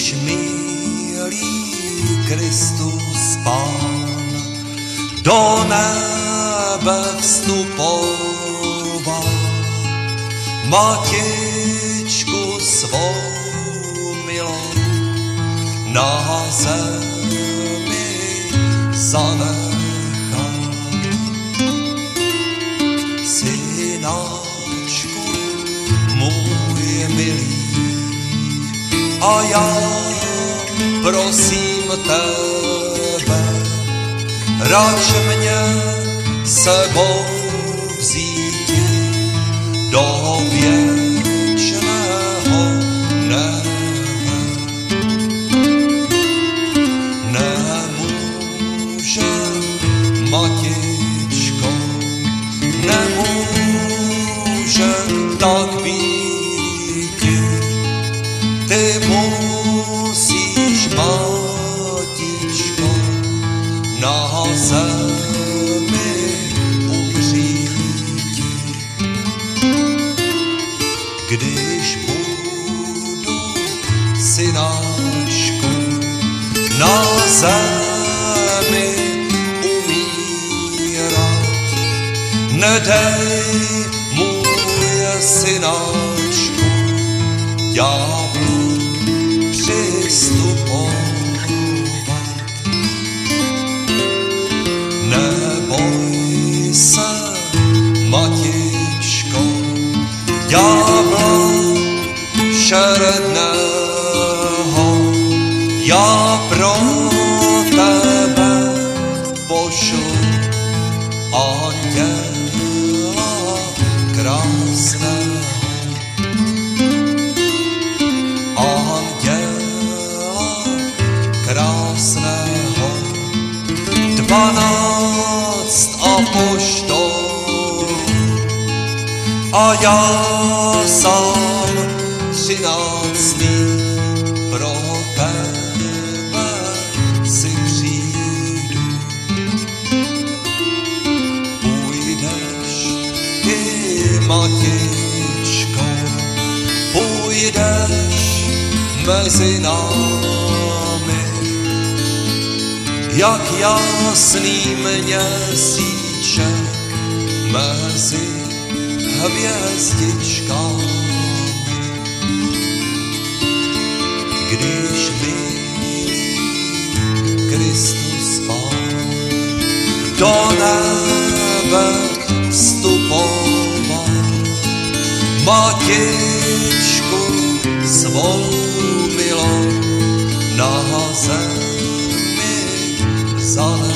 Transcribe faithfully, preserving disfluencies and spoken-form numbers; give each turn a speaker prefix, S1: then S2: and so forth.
S1: Když milý Kristus Pán do nebe vstupoval, Matičku svou milou na zemi zanechal. Synáčku můj milý, a já prosím tebe, rač mě sebou vzíti do věčného nebe. Nemůže, Matičko, nemůže tak býti. Ty musíš, Matičko, na zemi umříti. Když budu, synáčku, na zemi umírat, nedej, můj synáčku, ďáblu přistupovat. Neboj se, Matičko, ďábla šeredného, já pro tebe pošlu anděla krásného. Anděla krásného, dvanáct apoštolů a já sám třináctý pro tebe si přijdu. Půjdeš ty, Matičko, půjdeš mezi námi, jak jasný měsíček mezi hvězdičkami. Když milý Kristus Pán do nebe vstupoval, Matičku svou milou na zemi zanechal.